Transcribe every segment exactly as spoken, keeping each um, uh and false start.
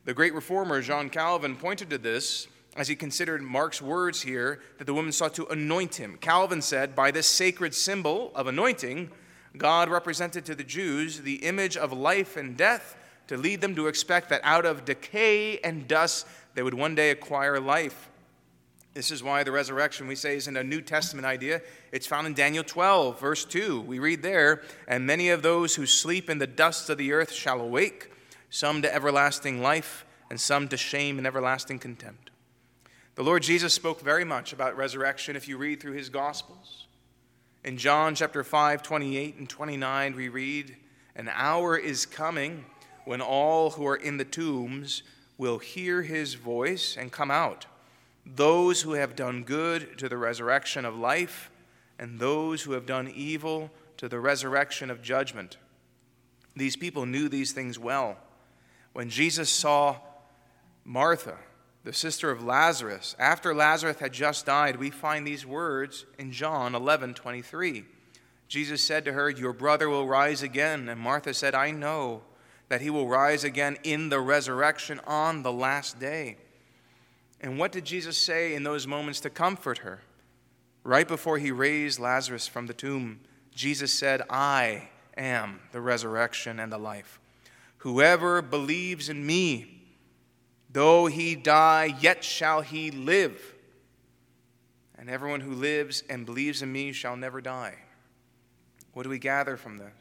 The great reformer John Calvin pointed to this as he considered Mark's words here that the woman sought to anoint him. Calvin said, by this sacred symbol of anointing, God represented to the Jews the image of life and death to lead them to expect that out of decay and dust they would one day acquire life. This is why the resurrection, we say, isn't a New Testament idea. It's found in Daniel twelve, verse two. We read there, and many of those who sleep in the dust of the earth shall awake, some to everlasting life, and some to shame and everlasting contempt. The Lord Jesus spoke very much about resurrection if you read through his Gospels. In John chapter five, twenty-eight and twenty-nine, we read, an hour is coming when all who are in the tombs will hear his voice and come out, those who have done good to the resurrection of life, and those who have done evil to the resurrection of judgment. These people knew these things well. When Jesus saw Martha, the sister of Lazarus, after Lazarus had just died, we find these words in John eleven twenty-three. Jesus said to her, your brother will rise again. And Martha said, I know that he will rise again in the resurrection on the last day. And what did Jesus say in those moments to comfort her? Right before he raised Lazarus from the tomb, Jesus said, I am the resurrection and the life. Whoever believes in me, though he die, yet shall he live. And everyone who lives and believes in me shall never die. What do we gather from this?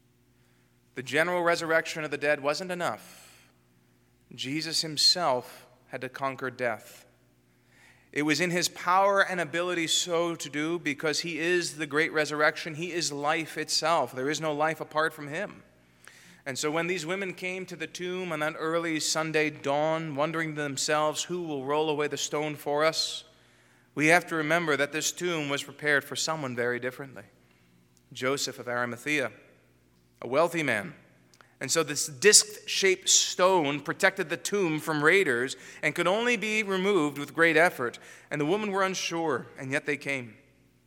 The general resurrection of the dead wasn't enough. Jesus himself had to conquer death. It was in his power and ability so to do because he is the great resurrection. He is life itself. There is no life apart from him. And so when these women came to the tomb on that early Sunday dawn, wondering to themselves, who will roll away the stone for us? We have to remember that this tomb was prepared for someone very differently. Joseph of Arimathea, a wealthy man. And so this disc-shaped stone protected the tomb from raiders and could only be removed with great effort. And the women were unsure, and yet they came.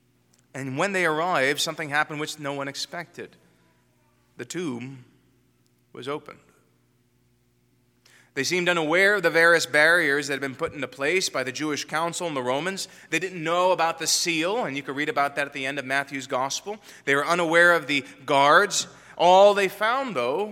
And when they arrived, something happened which no one expected. The tomb was opened. They seemed unaware of the various barriers that had been put into place by the Jewish council and the Romans. They didn't know about the seal, and you can read about that at the end of Matthew's gospel. They were unaware of the guards. All they found, though,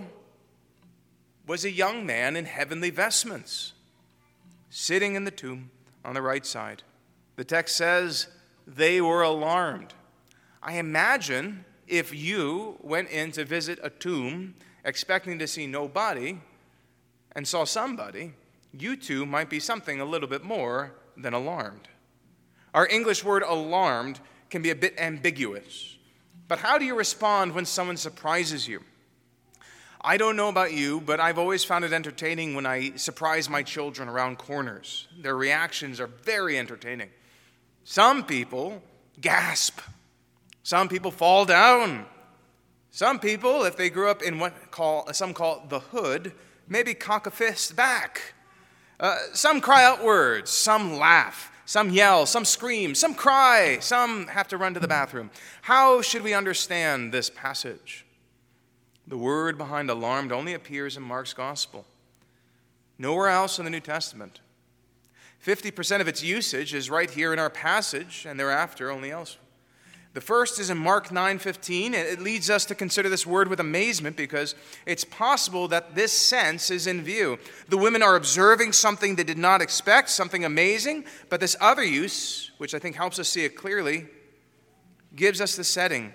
was a young man in heavenly vestments, sitting in the tomb on the right side. The text says they were alarmed. I imagine if you went in to visit a tomb expecting to see no body and saw somebody, you too might be something a little bit more than alarmed. Our English word alarmed can be a bit ambiguous. But how do you respond when someone surprises you? I don't know about you, but I've always found it entertaining when I surprise my children around corners. Their reactions are very entertaining. Some people gasp. Some people fall down. Some people, if they grew up in what call some call the hood, maybe cock a fist back. Uh, some cry out words. Some laugh. Some yell, some scream, some cry, some have to run to the bathroom. How should we understand this passage? The word behind alarmed only appears in Mark's gospel. Nowhere else in the New Testament. fifty percent of its usage is right here in our passage, and thereafter only else. The first is in Mark nine fifteen. It leads us to consider this word with amazement because it's possible that this sense is in view. The women are observing something they did not expect, something amazing, but this other use, which I think helps us see it clearly, gives us the setting.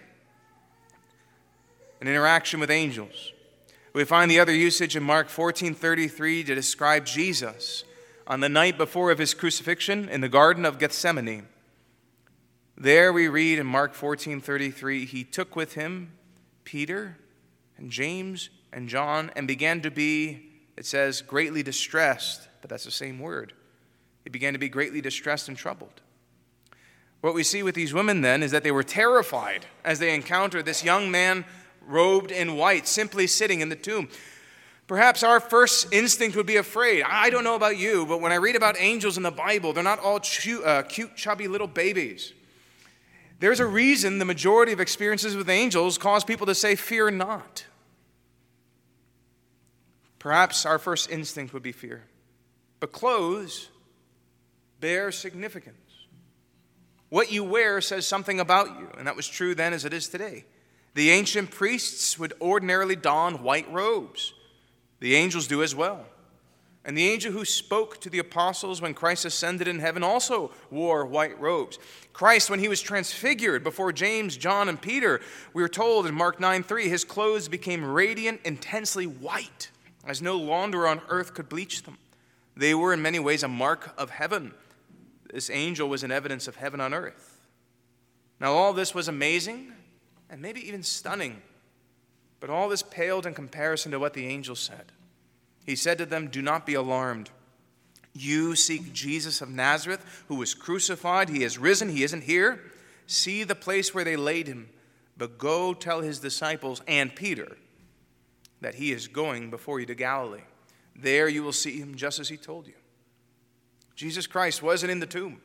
An interaction with angels. We find the other usage in Mark fourteen thirty-three to describe Jesus on the night before of his crucifixion in the Garden of Gethsemane. There we read in Mark fourteen thirty-three, he took with him Peter and James and John and began to be, it says, greatly distressed, but that's the same word. He began to be greatly distressed and troubled. What we see with these women then is that they were terrified as they encountered this young man robed in white, simply sitting in the tomb. Perhaps our first instinct would be afraid. I don't know about you, but when I read about angels in the Bible, they're not all cute, uh, cute chubby little babies. There's a reason the majority of experiences with angels cause people to say, fear not. perhaps our first instinct would be fear. But clothes bear significance. What you wear says something about you, and that was true then as it is today. The ancient priests would ordinarily don white robes. The angels do as well. And the angel who spoke to the apostles when Christ ascended in heaven also wore white robes. Christ, when he was transfigured before James, John, and Peter, we were told in Mark nine three, his clothes became radiant, intensely white, as no launderer on earth could bleach them. They were in many ways a mark of heaven. This angel was an evidence of heaven on earth. Now all this was amazing and maybe even stunning, but all this paled in comparison to what the angel said. He said to them, "Do not be alarmed. You seek Jesus of Nazareth, who was crucified. He has risen. He isn't here. See the place where they laid him. But go tell his disciples and Peter that he is going before you to Galilee. There you will see him just as he told you." Jesus Christ wasn't in the tomb.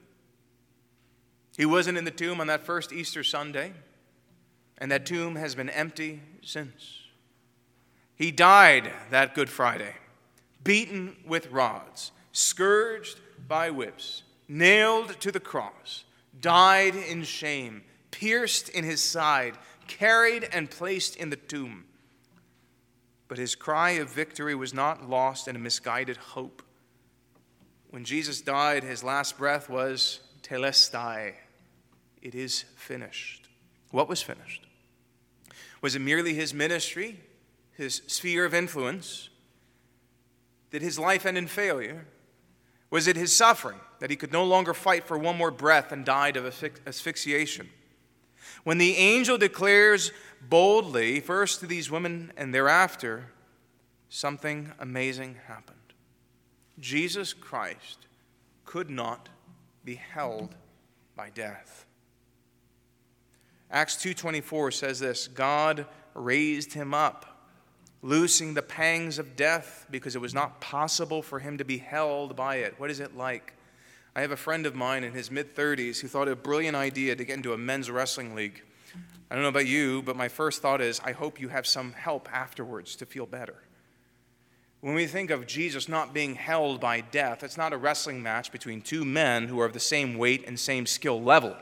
He wasn't in the tomb on that first Easter Sunday, and that tomb has been empty since. He died that Good Friday, beaten with rods, scourged by whips, nailed to the cross, died in shame, pierced in his side, carried and placed in the tomb. But his cry of victory was not lost in a misguided hope. When Jesus died, his last breath was telestai. It is finished. What was finished? Was it merely his ministry, his sphere of influence? Did his life end in failure? Was it his suffering, that he could no longer fight for one more breath and died of asphyxiation? When the angel declares boldly, first to these women and thereafter, something amazing happened. Jesus Christ could not be held by death. Acts two twenty-four says this, God raised him up, loosing the pangs of death because it was not possible for him to be held by it. What is it like? I have a friend of mine in his mid-thirties who thought it a brilliant idea to get into a men's wrestling league. I don't know about you, but my first thought is, I hope you have some help afterwards to feel better. When we think of Jesus not being held by death, it's not a wrestling match between two men who are of the same weight and same skill level.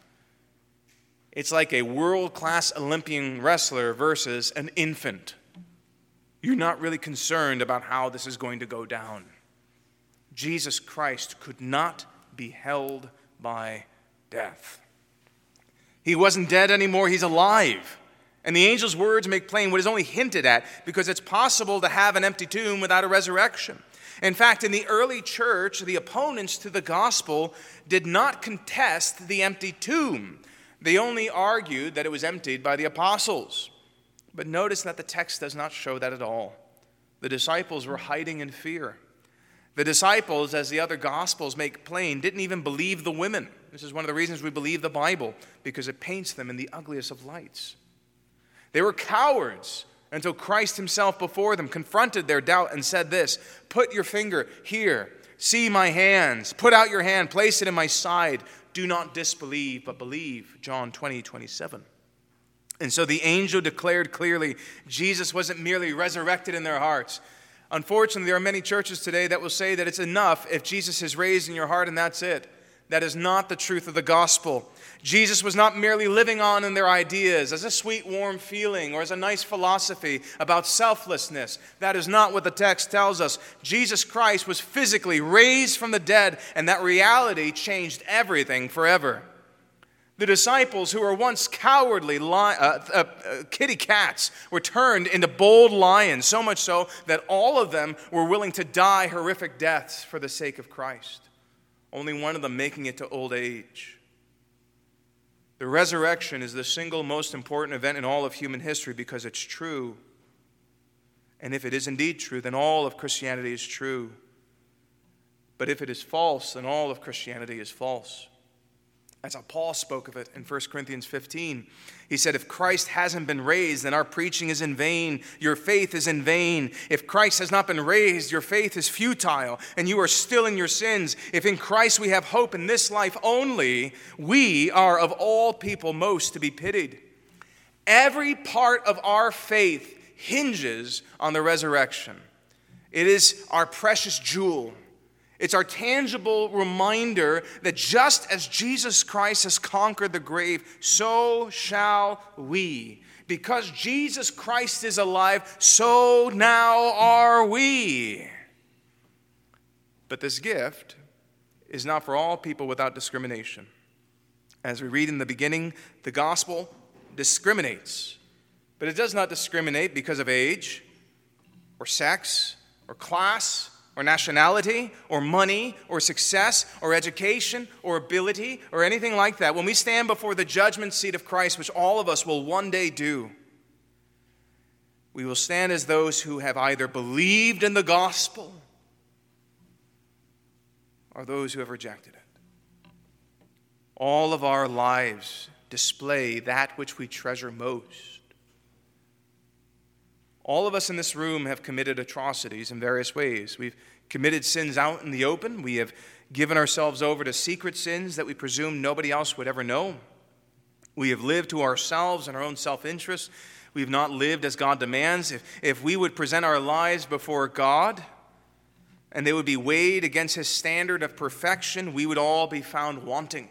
It's like a world-class Olympian wrestler versus an infant. You're not really concerned about how this is going to go down. Jesus Christ could not be held by death. He wasn't dead anymore, he's alive. And the angel's words make plain what is only hinted at, because it's possible to have an empty tomb without a resurrection. In fact, in the early church, the opponents to the gospel did not contest the empty tomb. They only argued that it was emptied by the apostles. But notice that the text does not show that at all. The disciples were hiding in fear. The disciples, as the other gospels make plain, didn't even believe the women. This is one of the reasons we believe the Bible, because it paints them in the ugliest of lights. They were cowards until Christ himself before them confronted their doubt and said this, "Put your finger here, see my hands, put out your hand, place it in my side. Do not disbelieve, but believe." John twenty, twenty-seven. And so the angel declared clearly, Jesus wasn't merely resurrected in their hearts. Unfortunately, there are many churches today that will say that it's enough if Jesus is raised in your heart and that's it. That is not the truth of the gospel. Jesus was not merely living on in their ideas as a sweet, warm feeling or as a nice philosophy about selflessness. That is not what the text tells us. Jesus Christ was physically raised from the dead, and that reality changed everything forever. The disciples who were once cowardly li- uh, uh, uh, kitty cats were turned into bold lions, so much so that all of them were willing to die horrific deaths for the sake of Christ. Only one of them making it to old age. The resurrection is the single most important event in all of human history because it's true. And if it is indeed true, then all of Christianity is true. But if it is false, then all of Christianity is false. That's how Paul spoke of it in First Corinthians fifteen. He said, if Christ hasn't been raised, then our preaching is in vain. Your faith is in vain. If Christ has not been raised, your faith is futile, and you are still in your sins. If in Christ we have hope in this life only, we are of all people most to be pitied. Every part of our faith hinges on the resurrection. It is our precious jewel. It's our tangible reminder that just as Jesus Christ has conquered the grave, so shall we. Because Jesus Christ is alive, so now are we. But this gift is not for all people without discrimination. As we read in the beginning, the gospel discriminates. But it does not discriminate because of age, or sex, or class, or nationality, or money, or success, or education, or ability, or anything like that. When we stand before the judgment seat of Christ, which all of us will one day do, we will stand as those who have either believed in the gospel or those who have rejected it. All of our lives display that which we treasure most. All of us in this room have committed atrocities in various ways. We've committed sins out in the open. We have given ourselves over to secret sins that we presume nobody else would ever know. We have lived to ourselves and our own self-interest. We have not lived as God demands. If, if we would present our lives before God and they would be weighed against His standard of perfection, we would all be found wanting.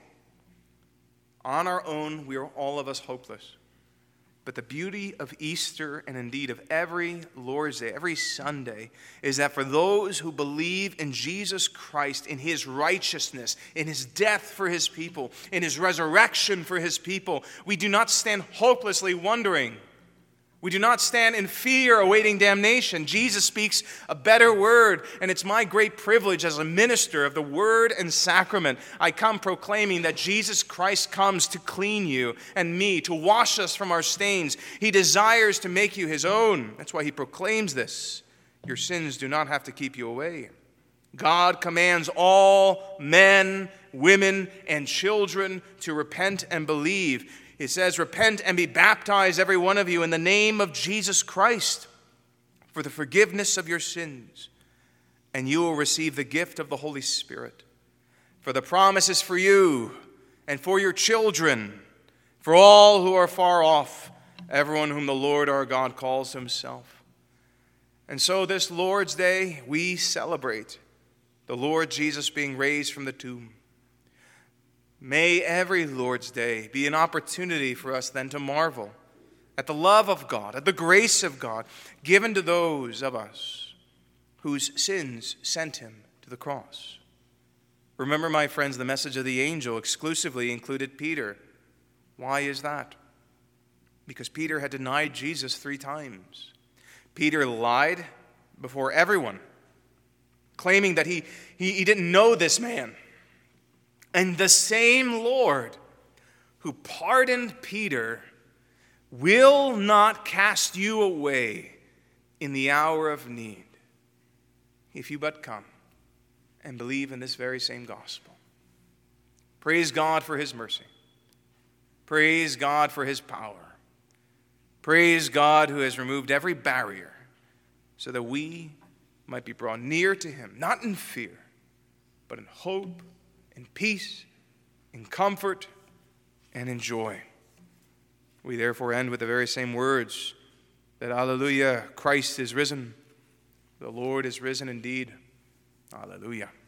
On our own, we are all of us hopeless. But the beauty of Easter, and indeed of every Lord's Day, every Sunday, is that for those who believe in Jesus Christ, in His righteousness, in His death for His people, in His resurrection for His people, we do not stand hopelessly wondering. We do not stand in fear awaiting damnation. Jesus speaks a better word, and it's my great privilege as a minister of the word and sacrament. I come proclaiming that Jesus Christ comes to clean you and me, to wash us from our stains. He desires to make you His own. That's why He proclaims this. Your sins do not have to keep you away. God commands all men, women, and children to repent and believe. It says, repent and be baptized, every one of you, in the name of Jesus Christ for the forgiveness of your sins, and you will receive the gift of the Holy Spirit. For the promise is for you and for your children, for all who are far off, everyone whom the Lord our God calls Himself. And so this Lord's Day, we celebrate the Lord Jesus being raised from the tomb. May every Lord's Day be an opportunity for us then to marvel at the love of God, at the grace of God given to those of us whose sins sent Him to the cross. Remember, my friends, the message of the angel exclusively included Peter. Why is that? Because Peter had denied Jesus three times. Peter lied before everyone, claiming that he, he, he didn't know this man. And the same Lord who pardoned Peter will not cast you away in the hour of need, if you but come and believe in this very same gospel. Praise God for His mercy. Praise God for His power. Praise God who has removed every barrier so that we might be brought near to Him, not in fear, but in hope, in peace, in comfort, and in joy. We therefore end with the very same words that, Alleluia, Christ is risen. The Lord is risen indeed. Alleluia.